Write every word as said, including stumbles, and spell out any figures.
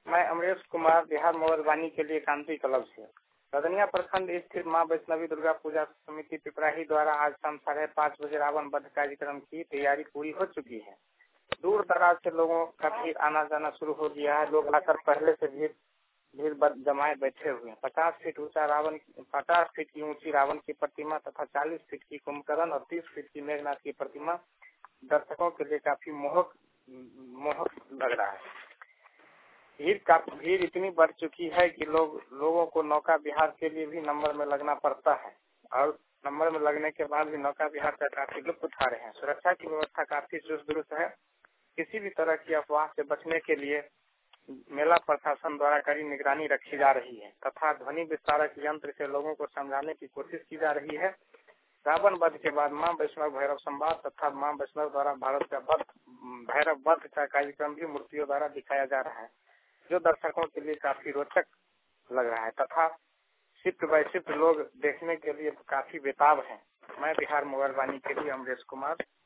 मैं अमरेश कुमार, बिहार मोबाइल वाणी के लिए कांति क्लब से। रदनिया प्रखंड स्थित मां वैष्णवी दुर्गा पूजा समिति पिपराही द्वारा आज शाम साढ़े पाँच बजे रावण वध कार्यक्रम की तैयारी पूरी हो चुकी है। दूर दराज से लोगों का भीड़ आना जाना शुरू हो गया है। लोग आकर पहले से भीड़ भीड़ जमाए बैठे हुए हैं। पचास फीट ऊंचा रावण पचास फीट की ऊंची रावण की प्रतिमा तथा चालीस फीट की कुंभकर्ण और तीस फीट की मेघनाथ की प्रतिमा दर्शकों के लिए काफी मोहक मोहक लग रहा है। भीड़ का भीड़ इतनी बढ़ चुकी है कि लोग लोगों को नौका विहार के लिए भी नंबर में लगना पड़ता है और नंबर में लगने के बाद भी नौका विहार का काफी लुत्फ उठा रहे हैं। सुरक्षा की व्यवस्था काफी चुस्त दुरुस्त है। किसी भी तरह की अफवाह से बचने के लिए मेला प्रशासन द्वारा कड़ी निगरानी रखी जा रही है तथा ध्वनि विस्तारक यंत्र से लोगों को समझाने की कोशिश की जा रही है। रावण वध के बाद मां वैष्णव भैरव संवाद तथा मां वैष्णव द्वारा भारत का वध भैरव वध का कार्यक्रम भी मूर्तियों द्वारा दिखाया जा रहा है, जो दर्शकों के लिए काफी रोचक लग रहा है तथा शिफ्ट बाय शिफ्ट लोग देखने के लिए काफी बेताब हैं। मैं बिहार मोबाइल वाणी के लिए अमरेश कुमार।